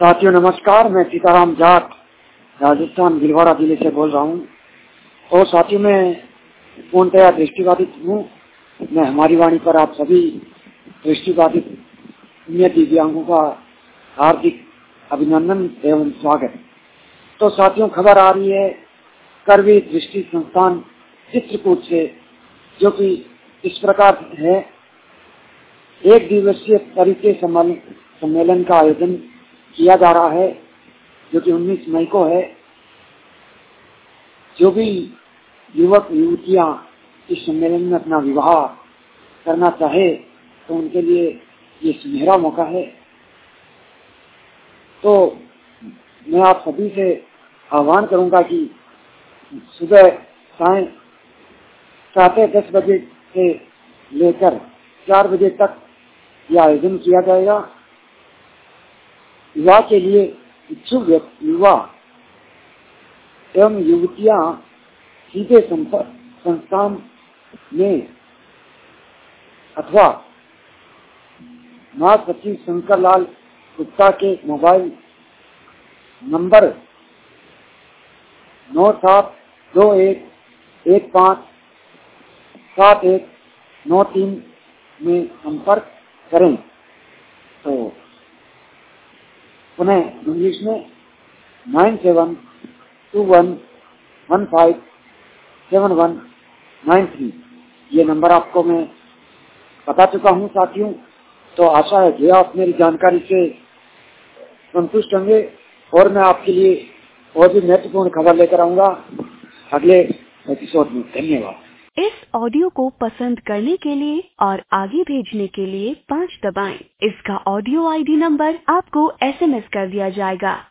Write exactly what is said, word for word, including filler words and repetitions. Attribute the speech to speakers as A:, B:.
A: साथियों नमस्कार, मैं सीताराम जाट राजस्थान भिलवाड़ा जिले से बोल रहा हूँ। और साथियों मैं पूर्णतया दृष्टिबाधित हूँ। मैं हमारी वाणी पर आप सभी दृष्टिबाधित दिव्यांगों का हार्दिक अभिनंदन एवं स्वागत। तो साथियों खबर आ रही है करवी दृष्टि संस्थान चित्रकूट से, जो कि इस प्रकार है। एक दिवसीय परिचय सम्मेलन का आयोजन किया जा रहा है, जो कि उन्नीस मई को है। जो भी युवक युवतियां इस सम्मेलन में अपना विवाह करना चाहे तो उनके लिए ये सुनहरा मौका है। तो मैं आप सभी से आह्वान करूंगा कि सुबह साय साढ़े दस बजे से लेकर चार बजे तक यह आयोजन किया जाएगा। विवाह के लिए इच्छुक युवा एवं युवतियां सीधे संस्थान में अथवा महासचिव शंकर लाल गुप्ता के मोबाइल नंबर नौ सात दो एक एक पाँच सात एक नौ तीन में संपर्क करें। तो पुनः इंग्लिश में nine seven two one one five seven one nine three ये नंबर आपको मैं बता चुका हूँ साथियों। तो आशा है कि आप मेरी जानकारी से संतुष्ट होंगे और मैं आपके लिए और भी महत्वपूर्ण खबर लेकर आऊंगा अगले एपिसोड में। धन्यवाद।
B: इस ऑडियो को पसंद करने के लिए और आगे भेजने के लिए पाँच दबाएं। इसका ऑडियो आईडी नंबर आपको एसएमएस कर दिया जाएगा।